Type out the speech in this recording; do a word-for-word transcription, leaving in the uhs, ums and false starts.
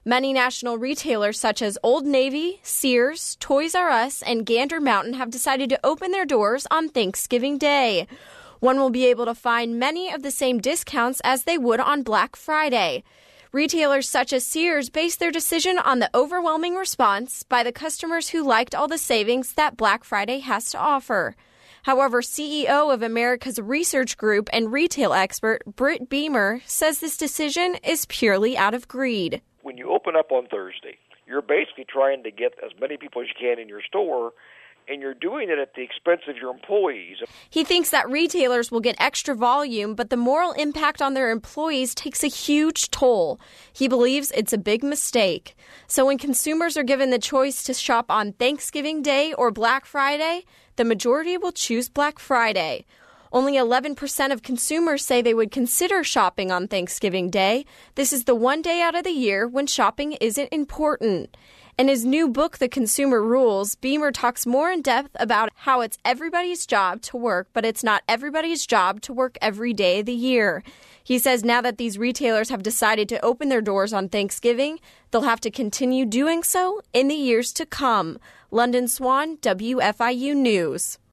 Many national retailers such as Old Navy, Sears, Toys R Us, and Gander Mountain have decided to open their doors on Thanksgiving Day. One will be able to find many of the same discounts as they would on Black Friday. Retailers such as Sears base their decision on the overwhelming response by the customers who liked all the savings that Black Friday has to offer. However, C E O of America's Research Group and retail expert Britt Beamer says this decision is purely out of greed. When you open up on Thursday, you're basically trying to get as many people as you can in your store, and you're doing it at the expense of your employees. He thinks that retailers will get extra volume, but the moral impact on their employees takes a huge toll. He believes it's a big mistake. So when consumers are given the choice to shop on Thanksgiving Day or Black Friday, the majority will choose Black Friday. Only eleven percent of consumers say they would consider shopping on Thanksgiving Day. This is the one day out of the year when shopping isn't important. In his new book, The Consumer Rules, Beamer talks more in depth about how it's everybody's job to work, but it's not everybody's job to work every day of the year. He says now that these retailers have decided to open their doors on Thanksgiving, they'll have to continue doing so in the years to come. London Swan, W F I U News.